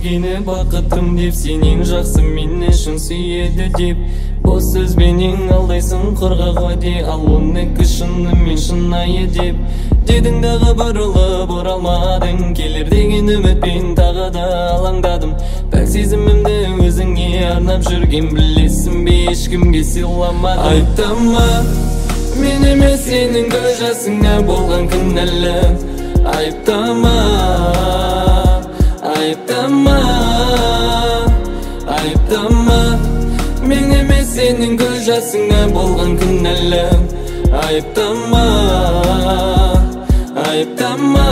сені бақытым деп, сенің жақсы мен үшін сүйеді деп. Бос сөзбенен алдайсың құрғақ уәде, ал оны шыны мен шынайы деп. Дедің дағы бұрылып оралмадың, келер деген үмітпен тағы да алаңдадым. Пәк сезімімді өзіңе арнап жүрген, білесің бе ешкімге сыйламадым. Айыптама, мен емес сенің көз жасыңа болған кінәлі. Айыптама, айыптама, айыптама, мен емес сенің көз жасыңа болған кінәлі. Айыптама, айыптама.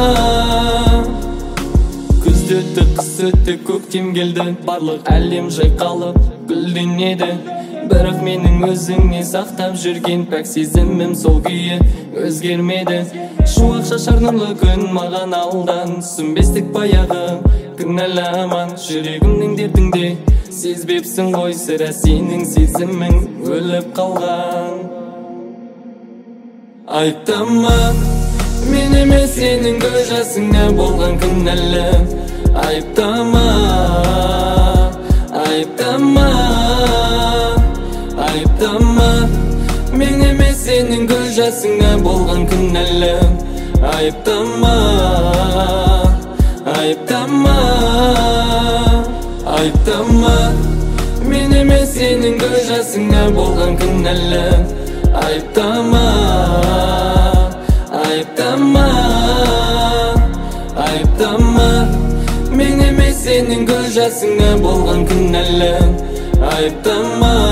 Күз өтті, қыс өтті, көктем келді, барлық әлем жайқалып гүлденеді. Бірақ менің өзіңе сақтап жүрген пәк сезімім сол күйі өзгермеді. Шуақ шашар нұрлы күн маған алдан, түсінбестік баяғы кінәламан. Жүрегімнің дертіңде сезбепсің ғой, сірә сенің сезімің өліп қалған. Айыптама, мен емес сенің көз жасыңа болған кінәлі. Айыптама, айыптама, айыптама, мен емес сенің көз жасыңа болған кінәлі. Айыптама, айыптама, айыптама, мен емес сенің көз жасыңа болған кінәлі. Айыптама, айыптама, айыптама, мен емес сенің көз жасыңа болған кінәлі. Айыптама.